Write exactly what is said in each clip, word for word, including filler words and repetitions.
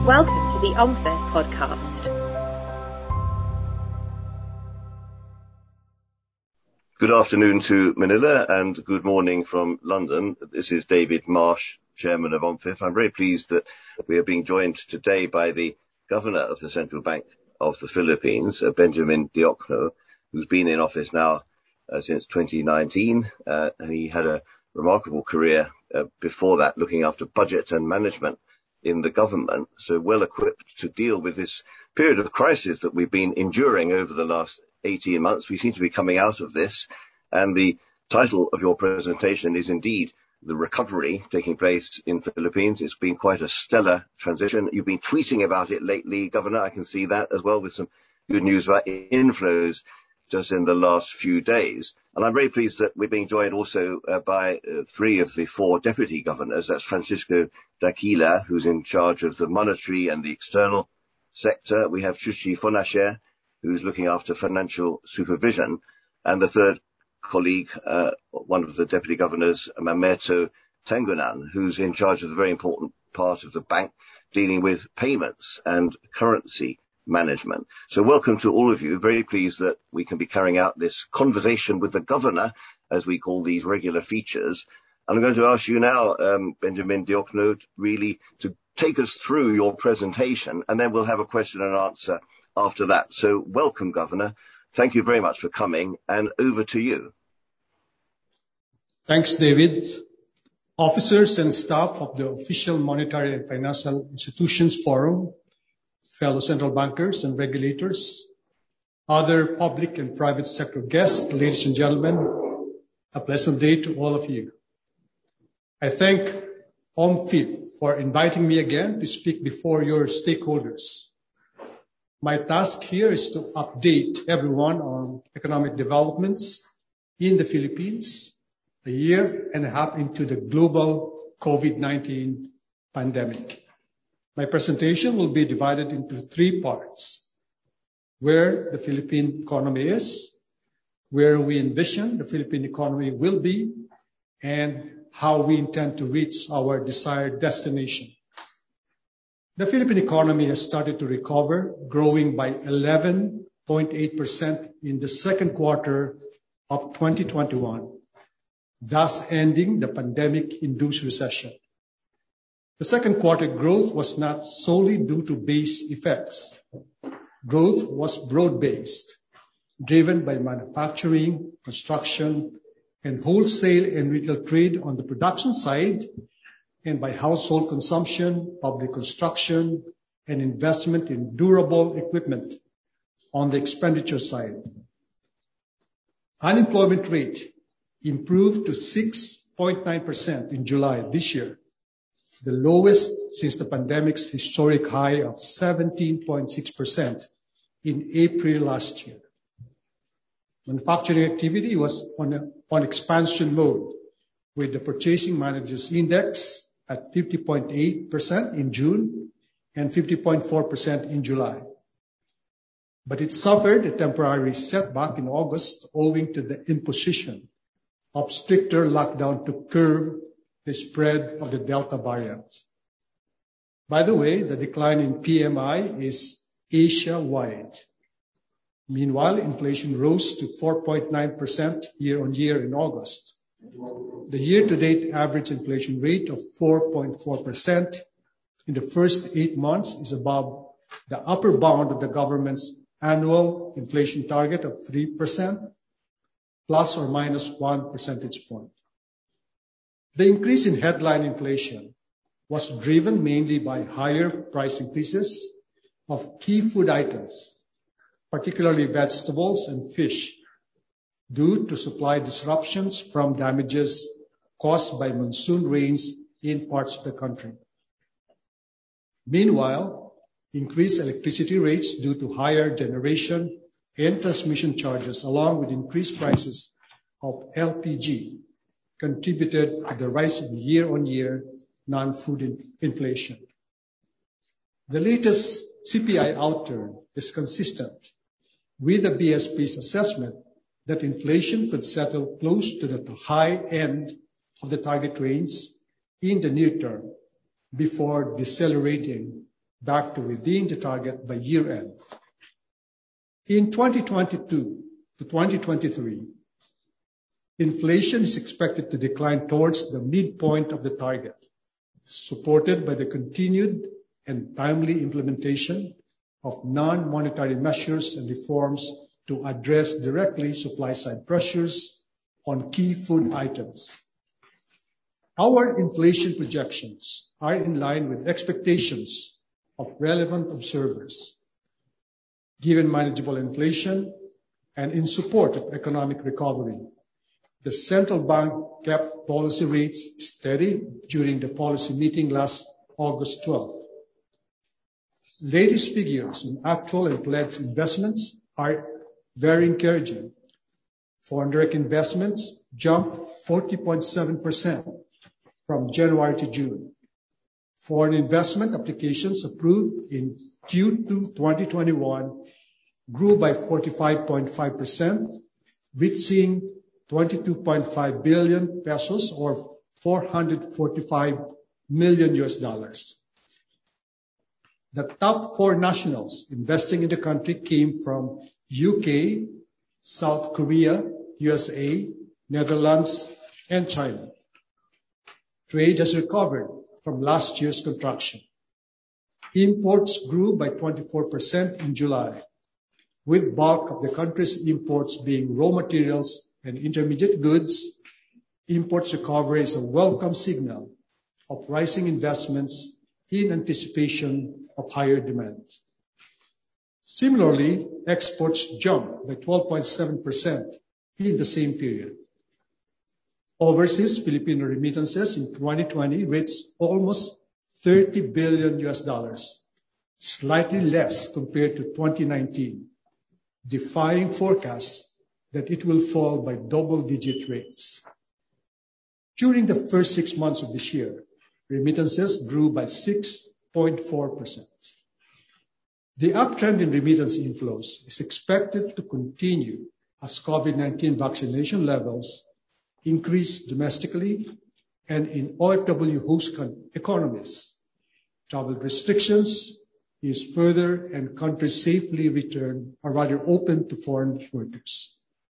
Welcome to the OMFIR podcast. Good afternoon to Manila and good morning from London. This is David Marsh, Chairman of OMFIR. I'm very pleased that we are being joined today by the Governor of the Central Bank of the Philippines, Benjamin Diokno, who's been in office now uh, since twenty nineteen, uh, and he had a remarkable career uh, before that, looking after budget and management in the government, so well equipped to deal with this period of crisis that we've been enduring over the last eighteen months. We seem to be coming out of this, and the title of your presentation is indeed the recovery taking place in the Philippines. It's been quite a stellar transition. You've been tweeting about it lately, Governor. I can see that as well, with some good news about inflows just in the last few days. And I'm very pleased that we're being joined also uh, by uh, three of the four deputy governors. That's Francisco Daquila, who's in charge of the monetary and the external sector. We have Chuchi Fonacher, who's looking after financial supervision. And the third colleague, uh, one of the deputy governors, Mamerto Tengonan, who's in charge of the very important part of the bank dealing with payments and currency management. So welcome to all of you. Very pleased that we can be carrying out this conversation with the governor, as we call these regular features. And I'm going to ask you now, um, Benjamin Diokno, really to take us through your presentation, and then we'll have a question and answer after that. So welcome, Governor. Thank you very much for coming, and over to you. Thanks, David. Officers and staff of the Official Monetary and Financial Institutions Forum, fellow central bankers and regulators, other public and private sector guests, ladies and gentlemen, a pleasant day to all of you. I thank OMFIR for inviting me again to speak before your stakeholders. My task here is to update everyone on economic developments in the Philippines a year and a half into the global COVID nineteen pandemic. My presentation will be divided into three parts: where the Philippine economy is, where we envision the Philippine economy will be, and how we intend to reach our desired destination. The Philippine economy has started to recover, growing by eleven point eight percent in the second quarter of twenty twenty-one, thus ending the pandemic-induced recession. The second quarter growth was not solely due to base effects. Growth was broad-based, driven by manufacturing, construction, and wholesale and retail trade on the production side, and by household consumption, public construction, and investment in durable equipment on the expenditure side. Unemployment rate improved to six point nine percent in July this year, the lowest since the pandemic's historic high of seventeen point six percent in April last year. Manufacturing activity was on, a, on expansion mode, with the Purchasing Managers' Index at fifty point eight percent in June and fifty point four percent in July. But it suffered a temporary setback in August owing to the imposition of stricter lockdown to curb the spread of the Delta variant. By the way, the decline in P M I is Asia-wide. Meanwhile, inflation rose to four point nine percent year-on-year in August. The year-to-date average inflation rate of four point four percent in the first eight months is above the upper bound of the government's annual inflation target of three percent, plus or minus one percentage point. The increase in headline inflation was driven mainly by higher price increases of key food items, particularly vegetables and fish, due to supply disruptions from damages caused by monsoon rains in parts of the country. Meanwhile, increased electricity rates due to higher generation and transmission charges, along with increased prices of L P G, contributed to the rise in year-on-year non-food in- inflation. The latest C P I outturn is consistent with the B S P's assessment that inflation could settle close to the high end of the target range in the near term before decelerating back to within the target by year-end. In twenty twenty-two to twenty twenty-three, inflation is expected to decline towards the midpoint of the target, supported by the continued and timely implementation of non-monetary measures and reforms to address directly supply-side pressures on key food items. Our inflation projections are in line with expectations of relevant observers. Given manageable inflation and in support of economic recovery, the central bank kept policy rates steady during the policy meeting last August twelfth. Latest figures on actual and pledged investments are very encouraging. Foreign direct investments jumped forty point seven percent from January to June. Foreign investment applications approved in Q two twenty twenty-one grew by forty-five point five percent, reaching twenty-two point five billion pesos or four hundred forty-five million U S dollars. The top four nationals investing in the country came from U K, South Korea, U S A, Netherlands, and China. Trade has recovered from last year's contraction. Imports grew by twenty-four percent in July, with bulk of the country's imports being raw materials and intermediate goods. Imports recovery is a welcome signal of rising investments in anticipation of higher demand. Similarly, exports jumped by twelve point seven percent in the same period. Overseas Filipino remittances in twenty twenty reached almost thirty billion U S dollars, slightly less compared to twenty nineteen, defying forecasts that it will fall by double-digit rates. During the first six months of this year, remittances grew by six point four percent. The uptrend in remittance inflows is expected to continue as COVID nineteen vaccination levels increase domestically and in O F W host economies. Travel restrictions is further and countries safely return or rather open to foreign workers.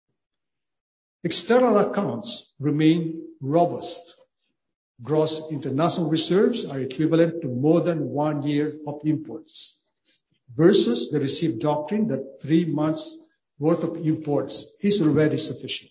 External accounts remain robust. Gross international reserves are equivalent to more than one year of imports, versus the received doctrine that three months worth of imports is already sufficient.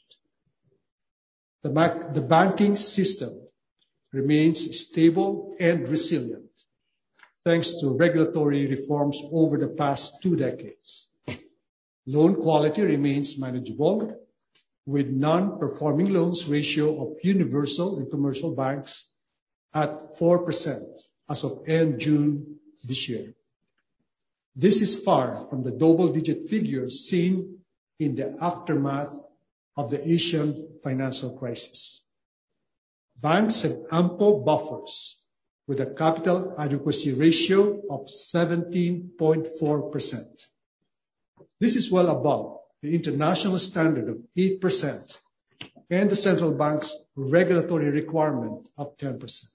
The, back, the banking system remains stable and resilient, thanks to regulatory reforms over the past two decades. Loan quality remains manageable, with non-performing loans ratio of universal and commercial banks at four percent as of end June this year. This is far from the double-digit figures seen in the aftermath of the Asian financial crisis. Banks have ample buffers with a capital adequacy ratio of seventeen point four percent. This is well above the international standard of eight percent and the central bank's regulatory requirement of ten percent.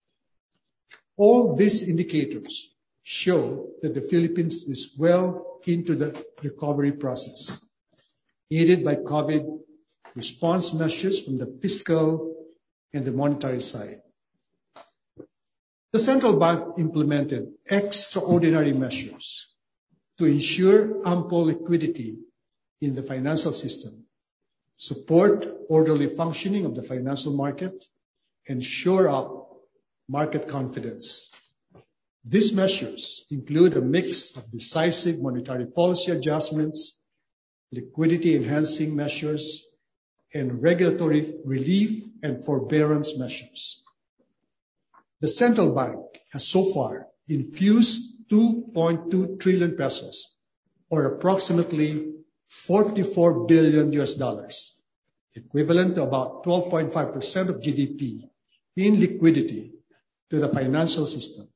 All these indicators show that the Philippines is well into the recovery process, aided by COVID response measures from the fiscal and the monetary side. The central bank implemented extraordinary measures to ensure ample liquidity in the financial system, support orderly functioning of the financial market, and shore up market confidence. These measures include a mix of decisive monetary policy adjustments, liquidity-enhancing measures, and regulatory relief and forbearance measures. The central bank has so far infused two point two trillion pesos, or approximately forty-four billion U S dollars, equivalent to about twelve point five percent of G D P, in liquidity to the financial system.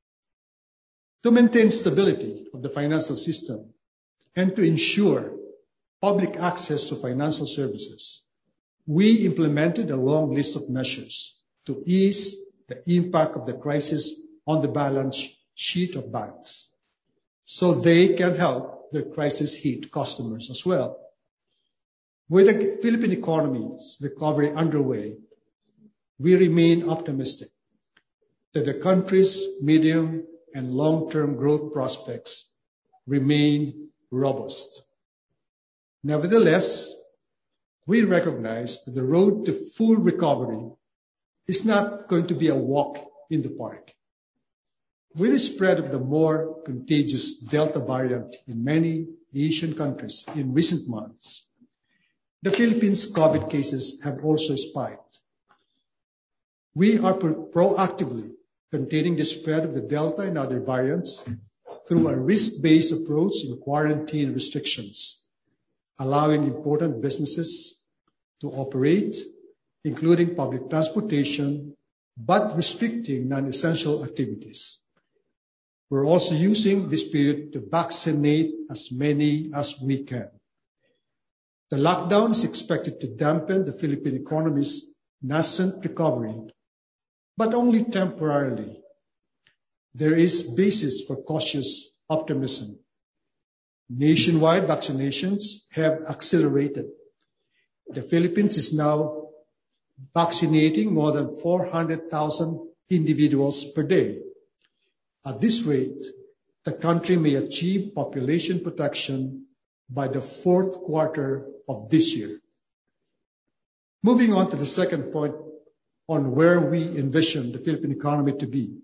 To maintain stability of the financial system and to ensure public access to financial services, we implemented a long list of measures to ease the impact of the crisis on the balance sheet of banks, so they can help their crisis-hit customers as well. With the Philippine economy's recovery underway, we remain optimistic that the country's medium and long-term growth prospects remain robust. Nevertheless, we recognize that the road to full recovery is not going to be a walk in the park. With the spread of the more contagious Delta variant in many Asian countries in recent months, the Philippines' COVID cases have also spiked. We are pro- proactively containing the spread of the Delta and other variants through a risk-based approach in quarantine restrictions, allowing important businesses to operate, including public transportation, but restricting non-essential activities. We're also using this period to vaccinate as many as we can. The lockdown is expected to dampen the Philippine economy's nascent recovery, but only temporarily. There is basis for cautious optimism. Nationwide vaccinations have accelerated. The Philippines is now vaccinating more than four hundred thousand individuals per day. At this rate, the country may achieve population protection by the fourth quarter of this year. Moving on to the second point on where we envision the Philippine economy to be.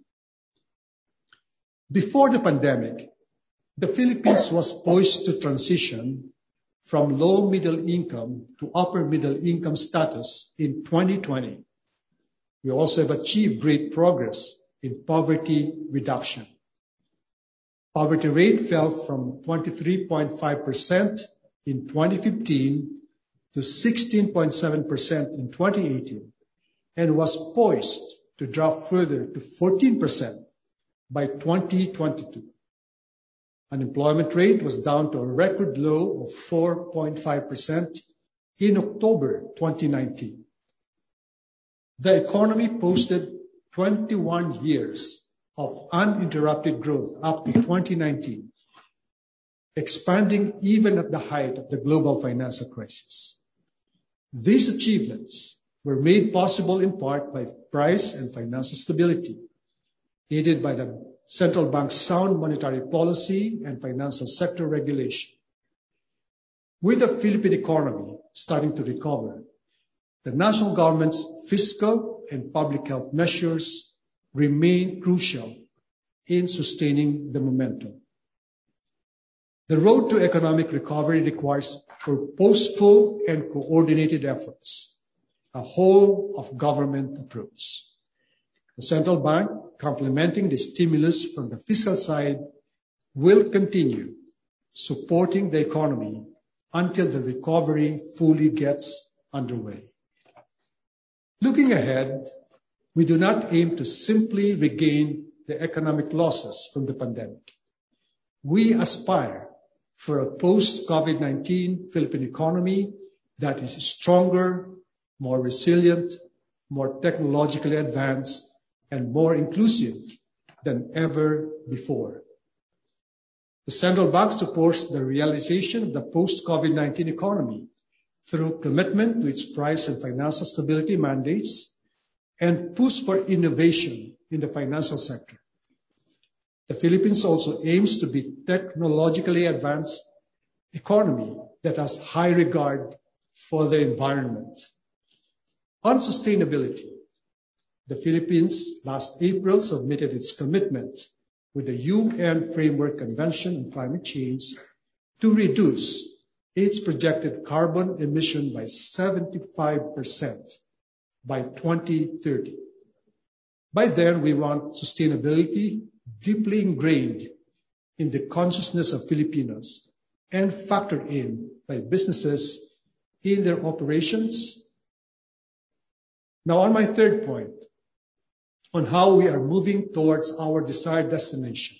Before the pandemic, the Philippines was poised to transition from low middle income to upper middle income status in twenty twenty. We also have achieved great progress in poverty reduction. Poverty rate fell from twenty-three point five percent in twenty fifteen to sixteen point seven percent in twenty eighteen, and was poised to drop further to fourteen percent by twenty twenty-two. Unemployment rate was down to a record low of four point five percent in October twenty nineteen. The economy posted twenty-one years of uninterrupted growth up to twenty nineteen, expanding even at the height of the global financial crisis. These achievements were made possible in part by price and financial stability, aided by the central bank's sound monetary policy and financial sector regulation. With the Philippine economy starting to recover, the national government's fiscal and public health measures remain crucial in sustaining the momentum. The road to economic recovery requires purposeful and coordinated efforts, a whole of government approach. The central bank, complementing the stimulus from the fiscal side, will continue supporting the economy until the recovery fully gets underway. Looking ahead, we do not aim to simply regain the economic losses from the pandemic. We aspire for a post-COVID nineteen Philippine economy that is stronger, more resilient, more technologically advanced, and more inclusive than ever before. The central bank supports the realization of the post-COVID nineteen economy through commitment to its price and financial stability mandates and push for innovation in the financial sector. The Philippines also aims to be a technologically advanced economy that has high regard for the environment. On sustainability, the Philippines last April submitted its commitment with the U N Framework Convention on Climate Change to reduce its projected carbon emission by seventy-five percent by twenty thirty. By then, we want sustainability deeply ingrained in the consciousness of Filipinos and factored in by businesses in their operations. Now, on my third point, on how we are moving towards our desired destination.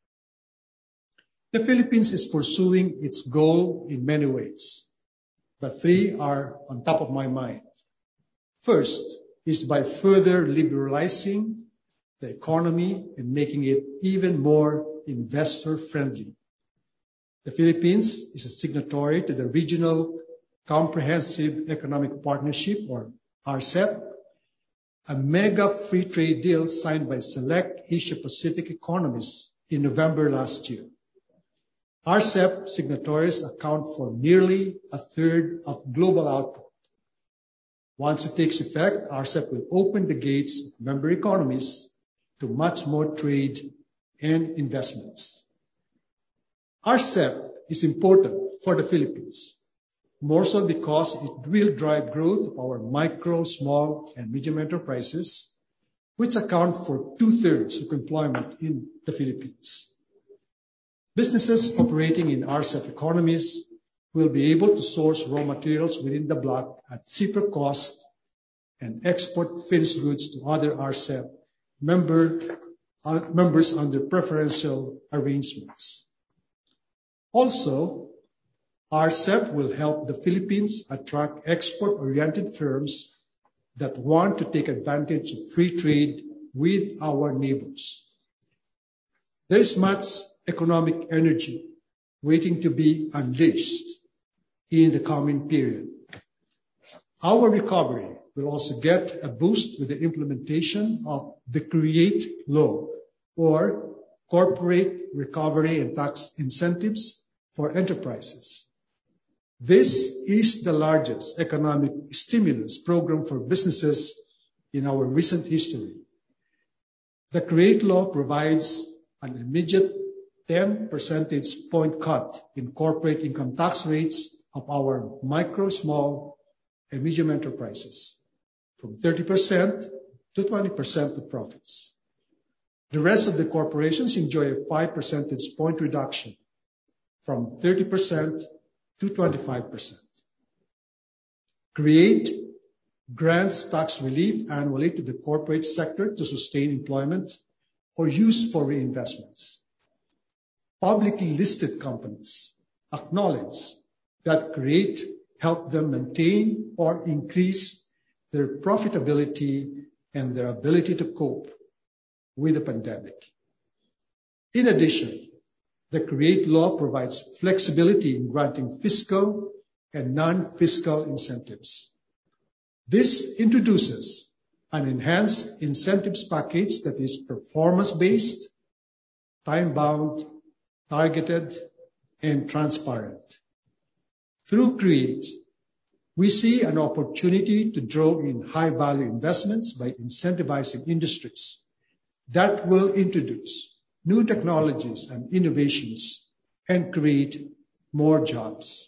The Philippines is pursuing its goal in many ways, but three are on top of my mind. First is by further liberalizing the economy and making it even more investor-friendly. The Philippines is a signatory to the Regional Comprehensive Economic Partnership, or R C E P, a mega free trade deal signed by select Asia-Pacific economies in November last year. R C E P signatories account for nearly a third of global output. Once it takes effect, R C E P will open the gates of member economies to much more trade and investments. R C E P is important for the Philippines, more so because it will drive growth of our micro, small, and medium enterprises, which account for two-thirds of employment in the Philippines. Businesses operating in R C E P economies will be able to source raw materials within the bloc at cheaper cost and export finished goods to other R C E P member, uh, members under preferential arrangements. Also, R C E P will help the Philippines attract export-oriented firms that want to take advantage of free trade with our neighbors. There is much economic energy waiting to be unleashed in the coming period. Our recovery will also get a boost with the implementation of the CREATE law, or Corporate Recovery and Tax Incentives for Enterprises. This is the largest economic stimulus program for businesses in our recent history. The CREATE law provides an immediate ten percentage point cut in corporate income tax rates of our micro, small, and medium enterprises, from thirty percent to twenty percent of profits. The rest of the corporations enjoy a five percentage point reduction, from thirty percent to twenty-five percent. CREATE grants tax relief annually to the corporate sector to sustain employment or use for reinvestments. Publicly listed companies acknowledge that CREATE helped them maintain or increase their profitability and their ability to cope with the pandemic. In addition, the CREATE law provides flexibility in granting fiscal and non-fiscal incentives. This introduces an enhanced incentives package that is performance-based, time-bound, targeted, and transparent. Through CREATE, we see an opportunity to draw in high-value investments by incentivizing industries that will introduce new technologies and innovations and create more jobs.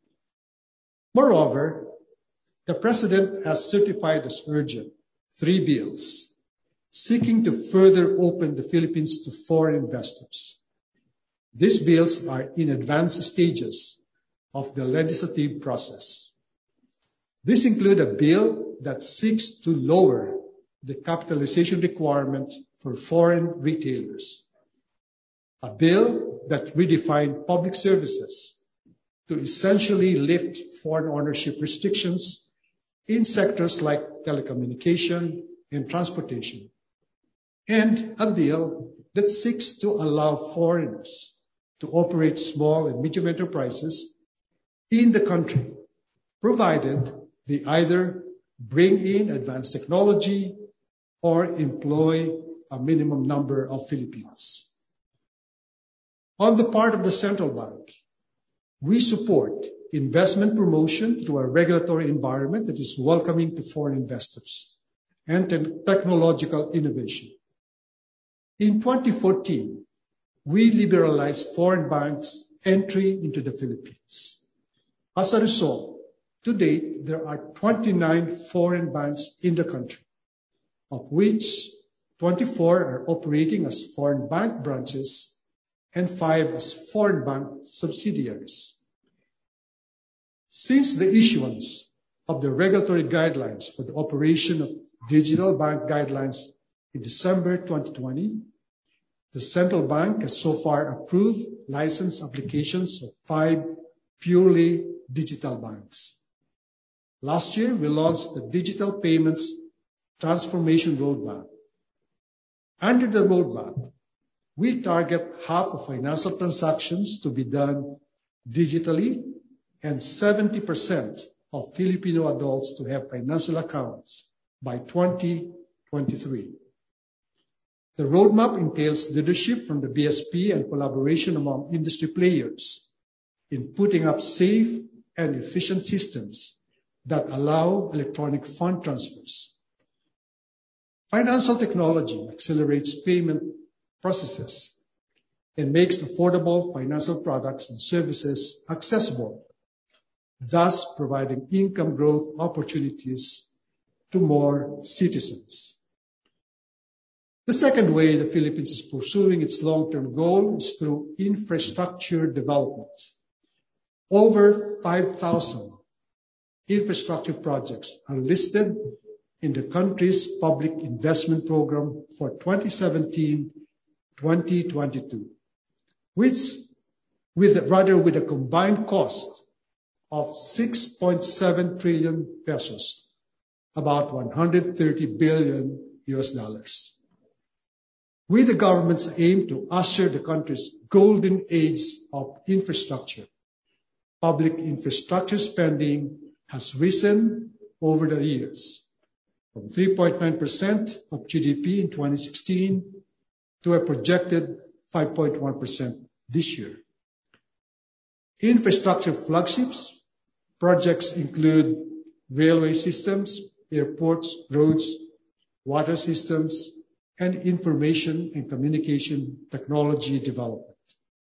Moreover, the President has certified as urgent three bills seeking to further open the Philippines to foreign investors. These bills are in advanced stages of the legislative process. These include a bill that seeks to lower the capitalization requirement for foreign retailers, a bill that redefined public services to essentially lift foreign ownership restrictions in sectors like telecommunication and transportation, and a bill that seeks to allow foreigners to operate small and medium enterprises in the country, provided they either bring in advanced technology or employ a minimum number of Filipinos. On the part of the central bank, we support investment promotion through a regulatory environment that is welcoming to foreign investors and te- technological innovation. In twenty fourteen, we liberalized foreign banks' entry into the Philippines. As a result, to date, there are twenty-nine foreign banks in the country, of which twenty-four are operating as foreign bank branches and five as foreign bank subsidiaries. Since the issuance of the regulatory guidelines for the operation of digital bank guidelines in December twenty twenty, the central bank has so far approved license applications of five purely digital banks. Last year, we launched the Digital Payments Transformation Roadmap. Under the roadmap, we target half of financial transactions to be done digitally and seventy percent of Filipino adults to have financial accounts by twenty twenty-three. The roadmap entails leadership from the B S P and collaboration among industry players in putting up safe and efficient systems that allow electronic fund transfers. Financial technology accelerates payment processes and makes affordable financial products and services accessible, thus providing income growth opportunities to more citizens. The second way the Philippines is pursuing its long-term goal is through infrastructure development. Over five thousand infrastructure projects are listed in the country's public investment program for twenty seventeen to twenty twenty-two, which with rather with a combined cost of six point seven trillion pesos, about one hundred thirty billion U S dollars. With the government's aim to usher the country's golden age of infrastructure, public infrastructure spending has risen over the years from three point nine percent of G D P in twenty sixteen to a projected five point one percent this year. Infrastructure flagships projects include railway systems, airports, roads, water systems, and information and communication technology development.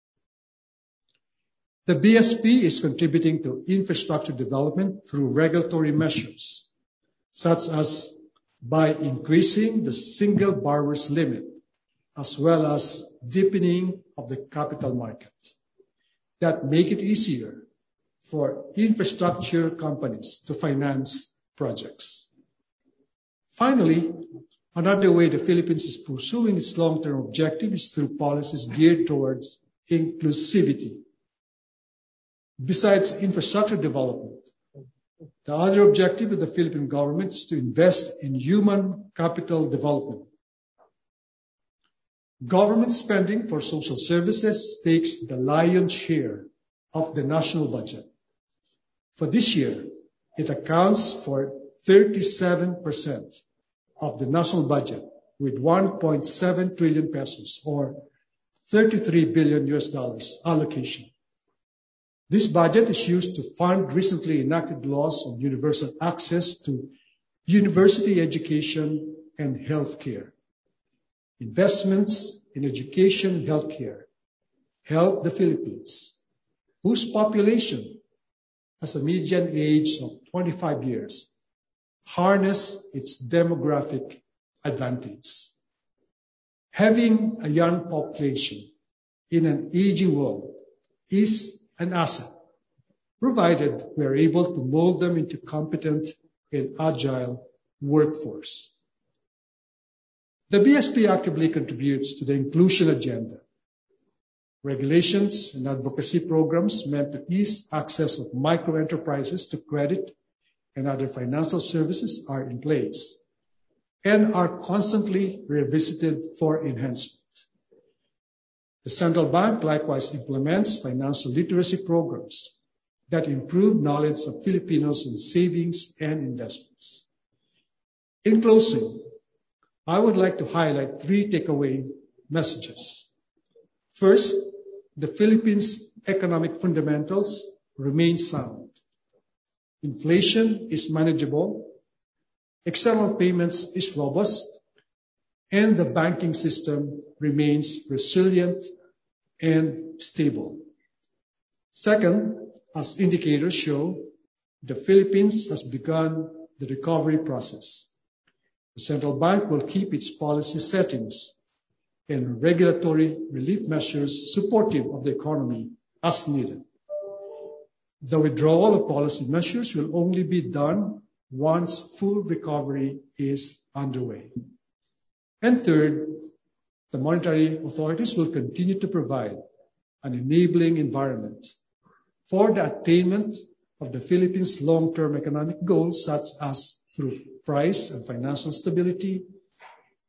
The B S P is contributing to infrastructure development through regulatory measures, such as by increasing the single borrower's limit, as well as deepening of the capital market, that make it easier for infrastructure companies to finance projects. Finally, another way the Philippines is pursuing its long-term objective is through policies geared towards inclusivity. Besides infrastructure development, the other objective of the Philippine government is to invest in human capital development. Government spending for social services takes the lion's share of the national budget. For this year, it accounts for thirty-seven percent of the national budget with one point seven trillion pesos or thirty-three billion U S dollars allocation. This budget is used to fund recently enacted laws on universal access to university education and healthcare. Investments in education and healthcare help the Philippines, whose population has a median age of twenty-five years, harness its demographic advantage. Having a young population in an aging world is an asset, provided we are able to mold them into competent and agile workforce. The B S P actively contributes to the inclusion agenda. Regulations and advocacy programs meant to ease access of micro-enterprises to credit and other financial services are in place and are constantly revisited for enhancement. The central bank likewise implements financial literacy programs that improve knowledge of Filipinos in savings and investments. In closing, I would like to highlight three takeaway messages. First, the Philippines' economic fundamentals remain sound. Inflation is manageable, external payments is robust, and the banking system remains resilient and stable. Second, as indicators show, the Philippines has begun the recovery process. The central bank will keep its policy settings and regulatory relief measures supportive of the economy as needed. The withdrawal of policy measures will only be done once full recovery is underway. And third, the monetary authorities will continue to provide an enabling environment for the attainment of the Philippines' long-term economic goals, such as through price and financial stability,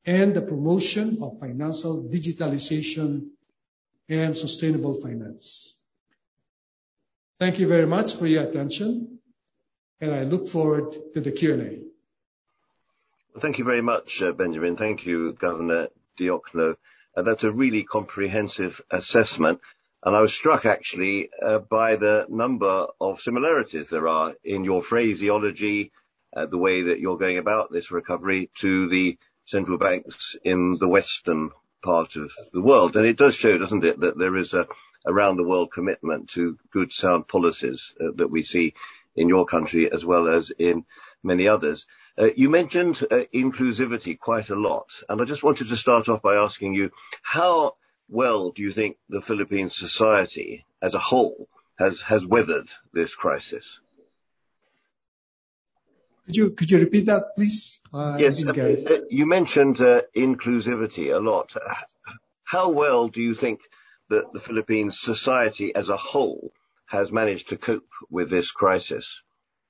and the promotion of financial digitalization and sustainable finance. Thank you very much for your attention, and I look forward to the Q and A. Thank you very much, uh, Benjamin. Thank you, Governor Diokno. Uh, that's a really comprehensive assessment. And I was struck, actually, uh, by the number of similarities there are in your phraseology, uh, the way that you're going about this recovery, to the central banks in the Western part of the world. And it does show, doesn't it, that there is a around-the-world commitment to good, sound policies uh, that we see in your country as well as in many others. Uh, you mentioned uh, inclusivity quite a lot, and I just wanted to start off by asking you, how well do you think the Philippine society as a whole has, has weathered this crisis? Could you, could you repeat that, please? Uh, yes, uh, you mentioned uh, inclusivity a lot. How well do you think that the Philippine society as a whole has managed to cope with this crisis?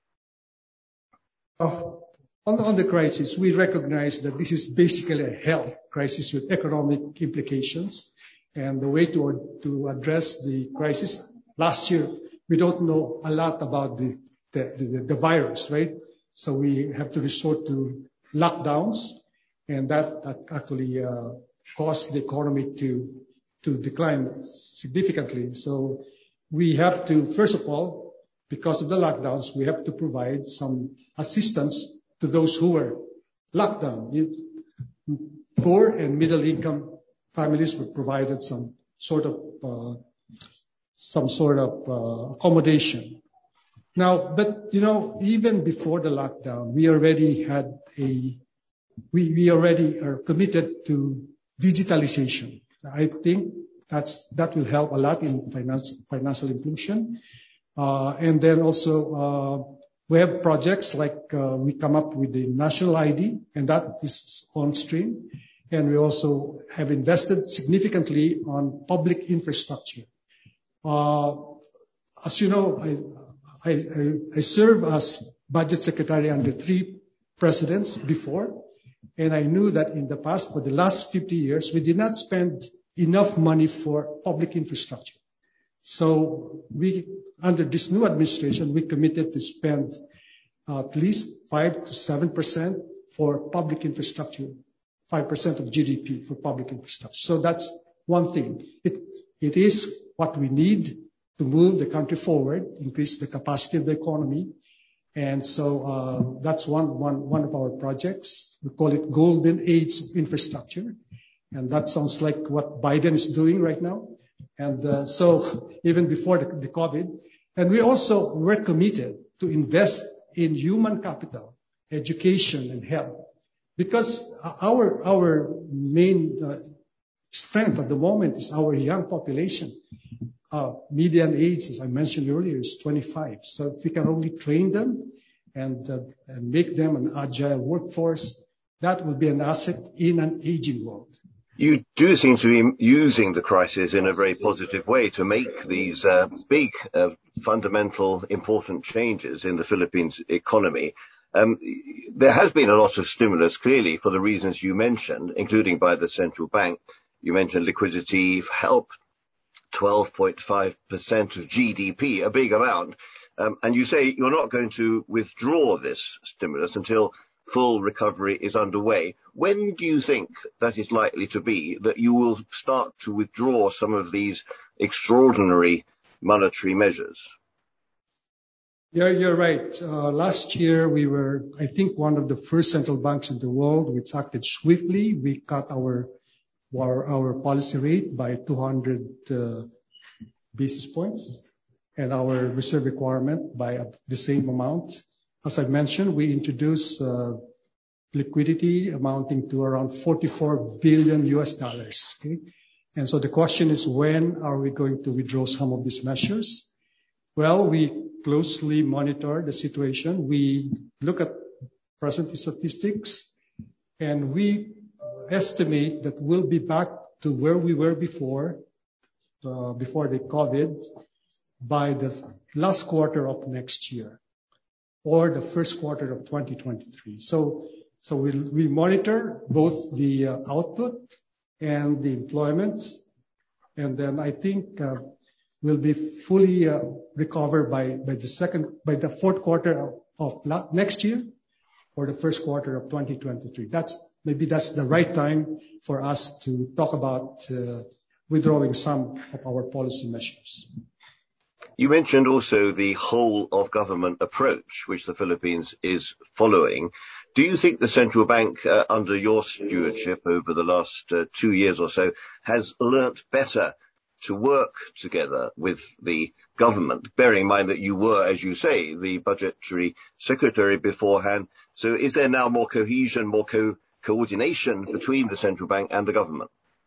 Oh, on, on the crisis, we recognize that this is basically a health crisis with economic implications. And the way to, to address the crisis, last year, we don't know a lot about the, the, the, the virus, right? So we have to resort to lockdowns, and that, that actually uh, caused the economy to, to decline significantly. So we have to, first of all, because of the lockdowns, we have to provide some assistance to those who were locked down. Poor and middle income families were provided some sort of uh, some sort of uh, accommodation. Now, but you know, even before the lockdown, we already had a we we already are committed to digitalization. I think that's that will help a lot in finance, financial inclusion. Uh, and then also, uh, we have projects like, uh, we come up with the national I D, and that is on stream. And we also have invested significantly on public infrastructure. Uh, as you know, I, I, I serve as budget secretary under three presidents before, and I knew that in the past, for the last fifty years, we did not spend enough money for public infrastructure. So we, under this new administration, we committed to spend uh, at least five to seven percent for public infrastructure, five percent of G D P for public infrastructure. So that's one thing. It, it is what we need to move the country forward, increase the capacity of the economy. And so uh, that's one, one, one of our projects. We call it Golden Age Infrastructure. And that sounds like what Biden is doing right now. And uh, so even before the, the COVID, and we also were committed to invest in human capital, education, and health, because our our main uh, strength at the moment is our young population. Uh, median age, as I mentioned earlier, is twenty-five. So if we can only train them and, uh, and make them an agile workforce, that will be an asset in an aging world. You do seem to be using the crisis in a very positive way to make these uh, big, uh, fundamental, important changes in the Philippines economy. Um, there has been a lot of stimulus, clearly, for the reasons you mentioned, including by the central bank. You mentioned liquidity help, twelve point five percent of G D P, a big amount. Um, and you say you're not going to withdraw this stimulus until full recovery is underway. When do you think that is likely to be, that you will start to withdraw some of these extraordinary monetary measures? Yeah, you're right. Uh, last year, we were, I think, one of the first central banks in the world which acted swiftly. We cut our our, our policy rate by two hundred uh, basis points and our reserve requirement by the same amount. As I mentioned, we introduced uh, liquidity amounting to around forty-four billion U S dollars. Okay? And so the question is, when are we going to withdraw some of these measures? Well, we closely monitor the situation. We look at present statistics, and we estimate that we'll be back to where we were before, uh, before the COVID, by the last quarter of next year, or the first quarter of twenty twenty-three. So, So we we monitor both the uh, output and the employment, and then I think uh, we'll be fully uh, recovered by by the second by the fourth quarter of next year or the first quarter of twenty twenty-three. That's maybe that's the right time for us to talk about uh, withdrawing some of our policy measures. You mentioned also the whole of government approach, which the Philippines is following. Do you think the central bank, uh, under your stewardship over the last uh, two years or so, has learnt better to work together with the government, bearing in mind that you were, as you say, the budgetary secretary beforehand? So is there now more cohesion, more co- coordination between the central bank and the government?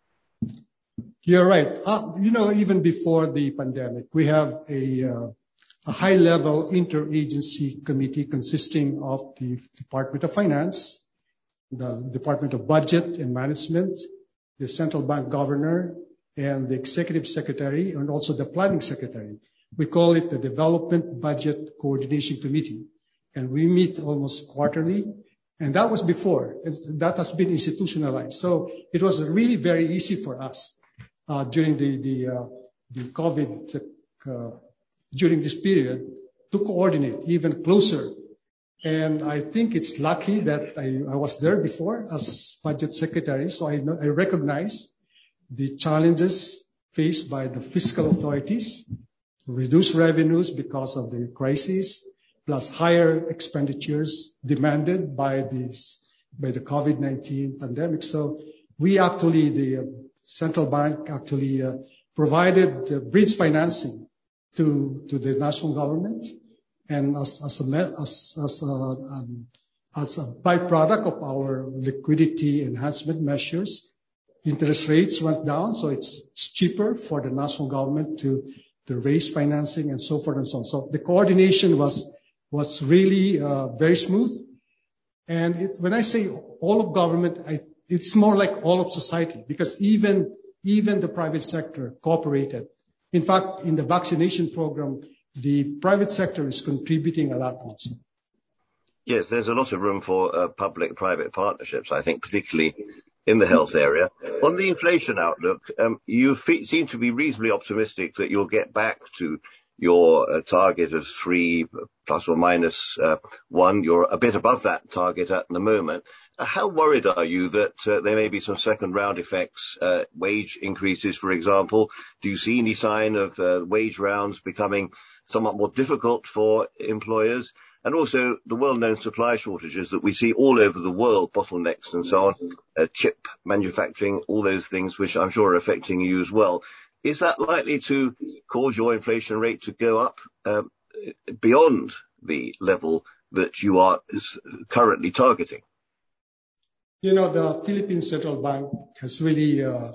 You're right. Uh, you know, even before the pandemic, we have a, uh, a high-level interagency committee consisting of the Department of Finance, the Department of Budget and Management, the central bank governor, and the executive secretary, and also the planning secretary. We call it the Development Budget Coordination Committee, and we meet almost quarterly. And that was before, and that has been institutionalized. So it was really very easy for us uh, during the the, uh, the COVID uh, during this period to coordinate even closer. And I think it's lucky that I, I was there before as budget secretary, so I know, I recognize the challenges faced by the fiscal authorities, reduced revenues because of the crisis, plus higher expenditures demanded by this by the COVID nineteen pandemic. So we actually, the uh, central bank actually uh, provided uh, bridge financing to to the national government, and as as a as as a, um, as a byproduct of our liquidity enhancement measures, interest rates went down, so it's, it's cheaper for the national government to to raise financing and so forth and so on. So the coordination was was really uh, very smooth. And it, when I say all of government, I, it's more like all of society, because even even the private sector cooperated. In fact, in the vaccination program, the private sector is contributing a lot also. Yes, there's a lot of room for uh, public-private partnerships, I think, particularly in the health area. On the inflation outlook, um, you fe- seem to be reasonably optimistic that you'll get back to your uh, target of three plus or minus uh, one. You're a bit above that target at the moment. Uh, how worried are you that uh, there may be some second round effects, uh, wage increases, for example? Do you see any sign of uh, wage rounds becoming somewhat more difficult for employers? And also the well-known supply shortages that we see all over the world, bottlenecks and so on, uh, chip manufacturing, all those things which I'm sure are affecting you as well. Is that likely to cause your inflation rate to go up um, beyond the level that you are currently targeting? You know, the Philippine Central Bank has really uh,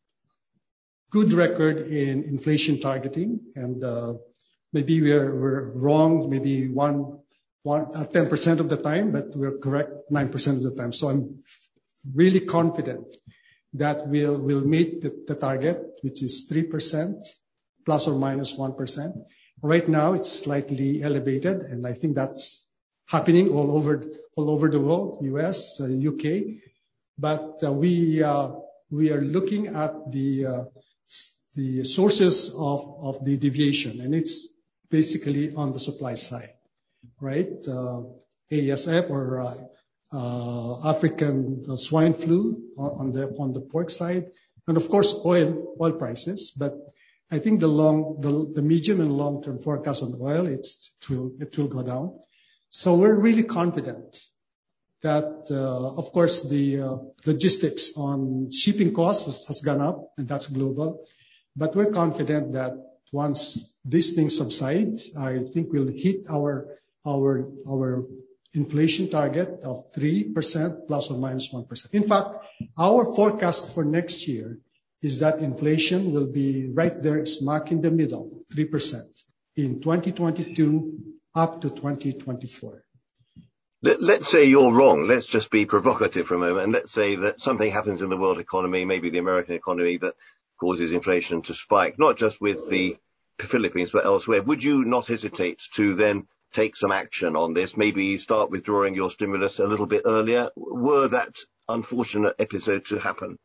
good record in inflation targeting, and uh, maybe we're, we're wrong, maybe one, one, uh, ten percent of the time, but we're correct nine percent of the time. So I'm really confident that we'll, we'll meet the, the target, which is three percent plus or minus one percent. Right now, it's slightly elevated, and I think that's happening all over, all over the world, U S, uh, U K. But uh, we, uh, we are looking at the, uh, the sources of, of the deviation, and it's basically on the supply side, right? Uh, A S F or uh, uh, African uh, swine flu on, on the on the pork side, and of course oil oil prices. But I think the long, the, the medium and long term forecast on oil, it's, it will it will go down. So we're really confident that, uh, of course, the uh, logistics on shipping costs has, has gone up, and that's global. But we're confident that once these things subside, I think we'll hit our our our inflation target of three percent plus or minus one percent. In fact, our forecast for next year is that inflation will be right there, smack in the middle, three percent in twenty twenty-two up to twenty twenty-four. Let's say you're wrong. Let's just be provocative for a moment. And let's say that something happens in the world economy, maybe the American economy, that causes inflation to spike, not just with the Philippines, but elsewhere. Would you not hesitate to then take some action on this, maybe start withdrawing your stimulus a little bit earlier, were that unfortunate episode to happen?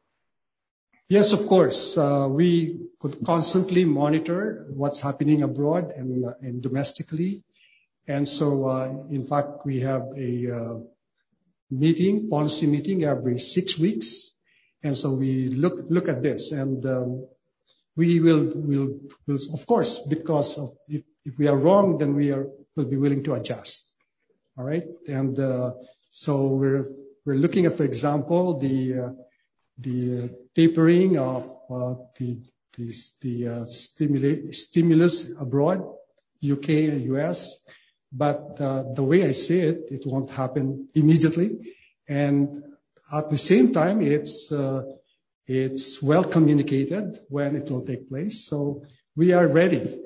Yes, of course. Uh, we could constantly monitor what's happening abroad and, uh, and domestically. And so, uh, in fact, we have a uh, meeting, policy meeting every six weeks. And so we look look at this, and um, we will, will, will, of course, because of, if, if we are wrong, then we are will be willing to adjust. All right, and uh, so we're we're looking at, for example, the uh, the uh, tapering of uh, the the, the uh, stimula- stimulus abroad, U K and U S. But uh, the way I see it, it won't happen immediately, and at the same time, it's uh, it's well communicated when it will take place. So we are ready.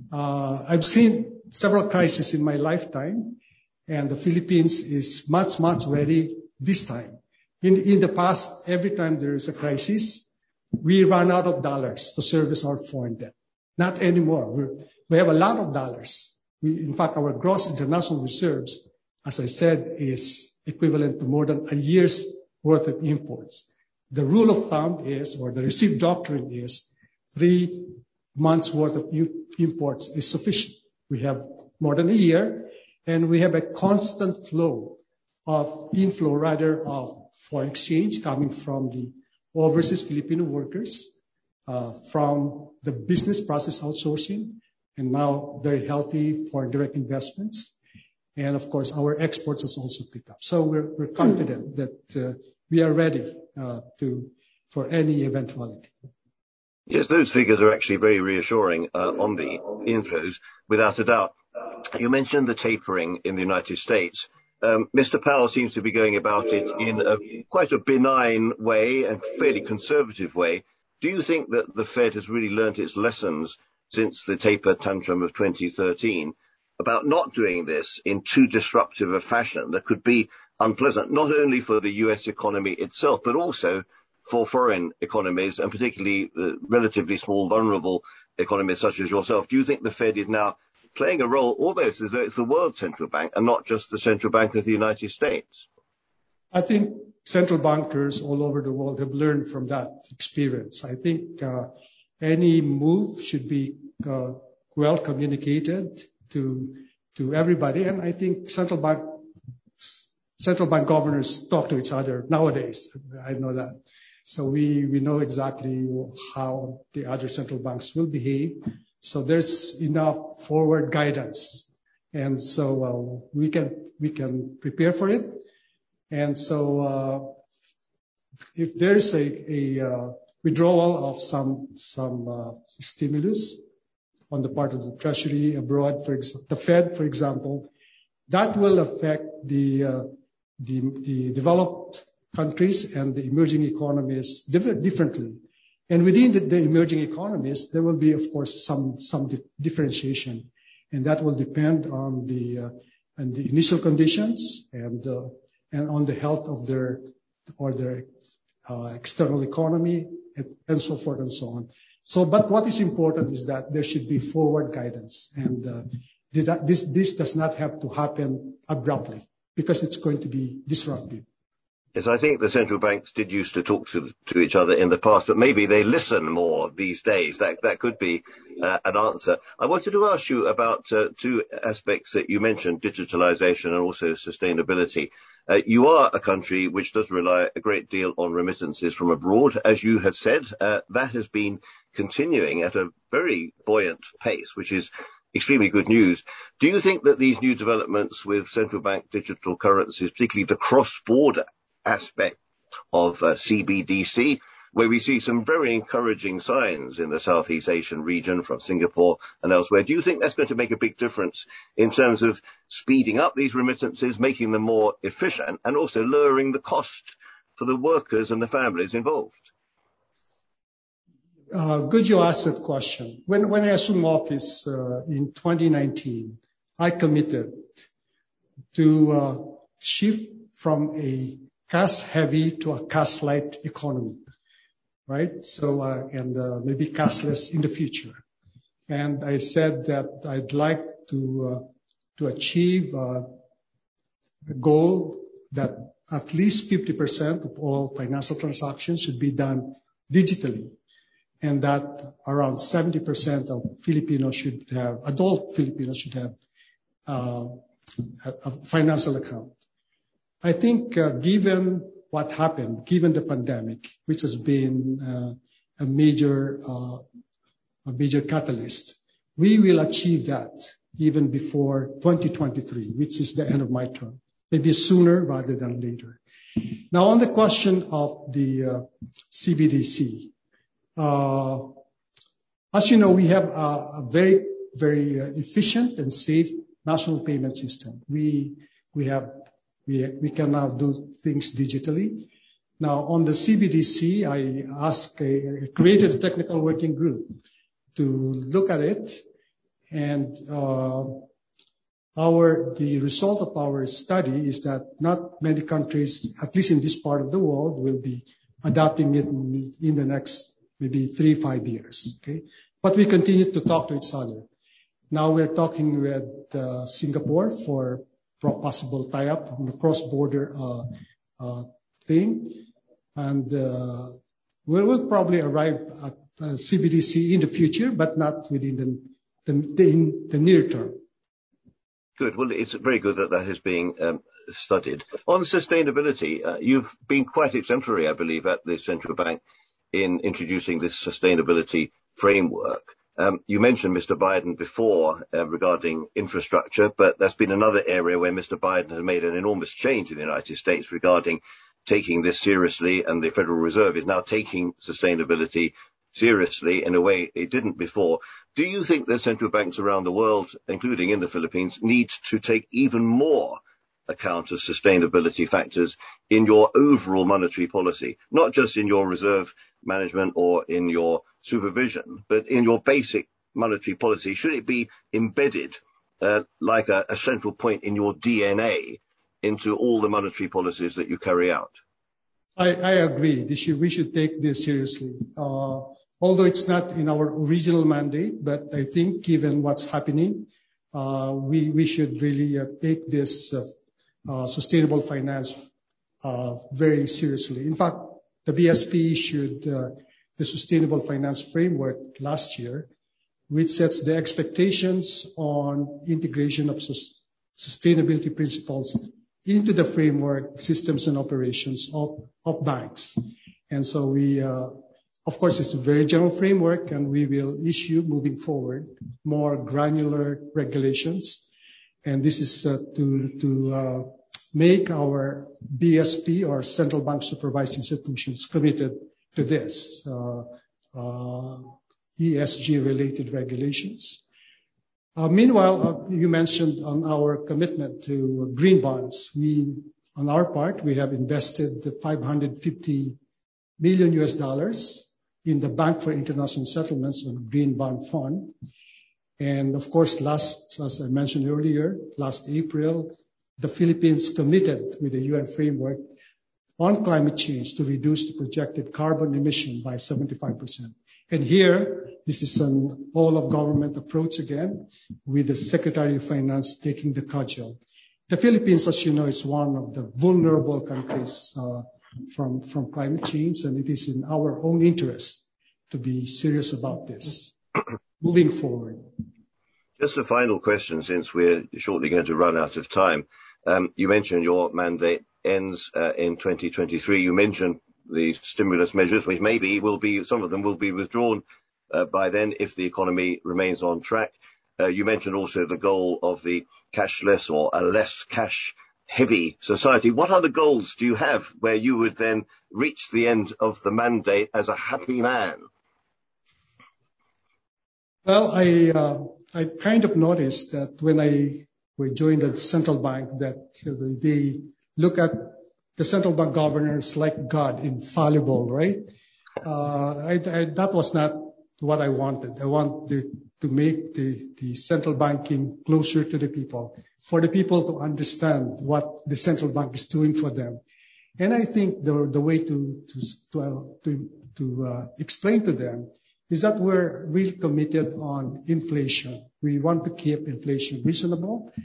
Uh, I've seen several crises in my lifetime, and the Philippines is much, much ready this time. In, in the past, every time there is a crisis, we run out of dollars to service our foreign debt. Not anymore. We're, we have a lot of dollars. We, in fact, our gross international reserves, as I said, is equivalent to more than a year's worth of imports. The rule of thumb is, or the received doctrine is, three months worth of imports is sufficient. We have more than a year, and we have a constant flow of inflow, rather, of foreign exchange coming from the overseas Filipino workers, uh, from the business process outsourcing, and now very healthy foreign direct investments. And of course, our exports has also picked up. So we're, we're confident that uh, we are ready uh, to for any eventuality. Yes, those figures are actually very reassuring uh, on the inflows, without a doubt. You mentioned the tapering in the United States. Um, Mister Powell seems to be going about it in a, quite a benign way and fairly conservative way. Do you think that the Fed has really learnt its lessons since the taper tantrum of twenty thirteen about not doing this in too disruptive a fashion that could be unpleasant, not only for the U S economy itself, but also for foreign economies, and particularly uh, relatively small, vulnerable economies such as yourself? Do you think the Fed is now playing a role almost as though it's the world central bank and not just the central bank of the United States? I think central bankers all over the world have learned from that experience. I think uh, any move should be uh, well communicated to to everybody, and I think central bank central bank governors talk to each other nowadays. I know that. So we, we know exactly how the other central banks will behave. So there's enough forward guidance. And so uh, we can we can prepare for it. And so uh, if there's a, a uh, withdrawal of some some uh, stimulus on the part of the Treasury abroad, for example, the Fed, for example, that will affect the uh, the, the developed countries and the emerging economies diff- differently. And within the, the emerging economies, there will be, of course, some some di- differentiation, and that will depend on the uh, on the initial conditions and uh, and on the health of their or their uh, external economy and, and so forth and so on. So, but what is important is that there should be forward guidance, and uh, this this does not have to happen abruptly because it's going to be disruptive. Yes, I think the central banks did used to talk to, to each other in the past, but maybe they listen more these days. That that could be uh, an answer. I wanted to ask you about uh, two aspects that you mentioned, digitalization and also sustainability. Uh, you are a country which does rely a great deal on remittances from abroad. As you have said, uh, that has been continuing at a very buoyant pace, which is extremely good news. Do you think that these new developments with central bank digital currencies, particularly the cross-border aspect of uh, C B D C, where we see some very encouraging signs in the Southeast Asian region from Singapore and elsewhere, do you think that's going to make a big difference in terms of speeding up these remittances, making them more efficient, and also lowering the cost for the workers and the families involved? Uh, good you asked that question. When, when I assumed office uh, in twenty nineteen, I committed to uh, shift from a cash-heavy to a cash-light economy, right? So, uh, and uh, maybe cashless in the future. And I said that I'd like to uh, to achieve uh, a goal that at least fifty percent of all financial transactions should be done digitally, and that around seventy percent of Filipinos should have, adult Filipinos should have uh, a, a financial account. I think uh, given what happened, given the pandemic, which has been uh, a major uh, a major catalyst, we will achieve that even before twenty twenty-three, which is the end of my term, maybe sooner rather than later. Now, on the question of the uh, C B D C, uh, as you know, we have a, a very, very uh, efficient and safe national payment system. We we have we we can now do things digitally. Now, on the C B D C, I asked, a, I created a technical working group to look at it, and uh, our the result of our study is that not many countries, at least in this part of the world, will be adopting it in, in the next maybe three, five years. Okay, but we continue to talk to each other. Now we're talking with uh, Singapore for, for possible tie-up on the cross-border uh, uh, thing, and uh, we will probably arrive at uh, C B D C in the future, but not within the, the, the, the near term. Good. Well, it's very good that that is being um, studied. On sustainability, uh, you've been quite exemplary, I believe, at the central bank in introducing this sustainability framework. Um, you mentioned Mister Biden before uh, regarding infrastructure, but that's been another area where Mister Biden has made an enormous change in the United States regarding taking this seriously, and the Federal Reserve is now taking sustainability seriously in a way it didn't before. Do you think that central banks around the world, including in the Philippines, need to take even more account of sustainability factors in your overall monetary policy, not just in your reserve management or in your supervision, but in your basic monetary policy? Should it be embedded uh, like a, a central point in your D N A into all the monetary policies that you carry out? I, I agree. This should, we should take this seriously. Uh, although it's not in our original mandate, but I think given what's happening, uh, we, we should really uh, take this uh, uh, sustainable finance uh, very seriously. In fact, the B S P issued uh, the Sustainable Finance Framework last year, which sets the expectations on integration of sus- sustainability principles into the framework, systems, and operations of, of banks. And so we, uh, of course, it's a very general framework, and we will issue, moving forward, more granular regulations. And this is uh, to, to uh, make our B S P, or central bank supervised institutions, committed to this, uh, uh, E S G-related regulations. Uh, meanwhile, uh, you mentioned on our commitment to green bonds. We, on our part, we have invested five hundred fifty million U S dollars in the Bank for International Settlements on Green Bond Fund. And of course, last, as I mentioned earlier, last April, the Philippines committed with the U N framework on climate change to reduce the projected carbon emission by seventy-five percent. And here, this is an all-of-government approach again, with the Secretary of Finance taking the cudgel. The Philippines, as you know, is one of the vulnerable countries uh, from, from climate change, and it is in our own interest to be serious about this moving forward. Just a final question, since we're shortly going to run out of time. Um, you mentioned your mandate ends uh, in twenty twenty-three. You mentioned the stimulus measures, which maybe will be, some of them will be withdrawn uh, by then if the economy remains on track. Uh, you mentioned also the goal of the cashless or a less cash-heavy society. What other goals do you have where you would then reach the end of the mandate as a happy man? Well, I uh, I kind of noticed that when I we joined the central bank, that uh, they look at the central bank governors like God, infallible, right? Uh, I, I, that was not what I wanted. I want to, to make the, the central banking closer to the people, for the people to understand what the central bank is doing for them. And I think the, the way to, to, to, uh, to, to uh, explain to them is that we're really committed on inflation. We want to keep inflation reasonable.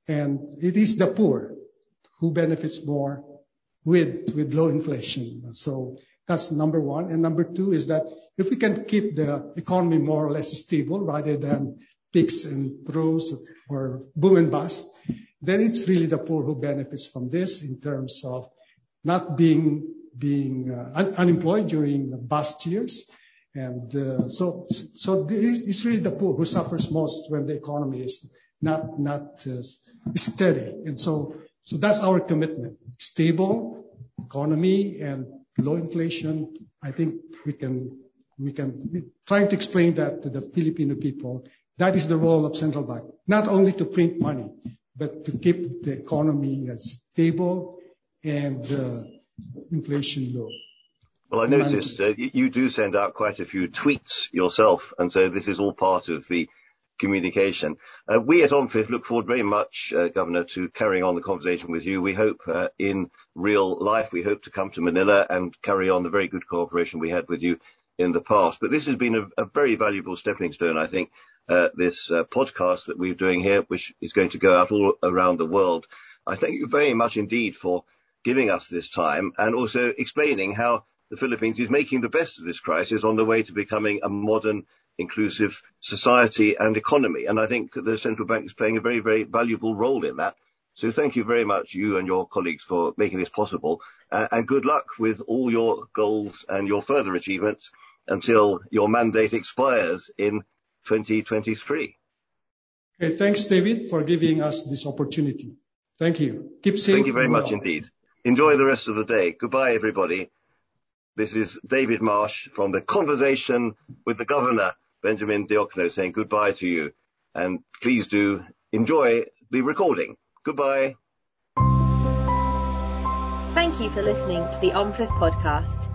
And it is the poor who benefits more with, with low inflation. So that's number one. And number two is that if we can keep the economy more or less stable rather than peaks and troughs or boom and bust, then it's really the poor who benefits from this in terms of not being being uh, un- unemployed during the bust years. And uh, so so it's really the poor who suffers most when the economy is not not uh, steady. And so so that's our commitment: stable economy and low inflation. I think we can we can trying to explain that to the Filipino people. That is the role of central bank, not only to print money, but to keep the economy stable and uh, inflation low. Well, I noticed uh, you, you do send out quite a few tweets yourself, and so this is all part of the communication. Uh, we at OMFIF look forward very much, uh, Governor, to carrying on the conversation with you. We hope uh, in real life, we hope to come to Manila and carry on the very good cooperation we had with you in the past. But this has been a, a very valuable stepping stone, I think, uh, this uh, podcast that we're doing here, which is going to go out all around the world. I thank you very much indeed for giving us this time and also explaining how the Philippines is making the best of this crisis on the way to becoming a modern, inclusive society and economy. And I think the central bank is playing a very, very valuable role in that. So thank you very much, you and your colleagues, for making this possible. Uh, and good luck with all your goals and your further achievements until your mandate expires in twenty twenty-three. Okay, thanks, David, for giving us this opportunity. Thank you. Keep safe. Thank you very well. much indeed. Enjoy the rest of the day. Goodbye, everybody. This is David Marsh from The Conversation with the Governor, Benjamin Diokno, saying goodbye to you. And please do enjoy the recording. Goodbye. Thank you for listening to the OMFIF podcast.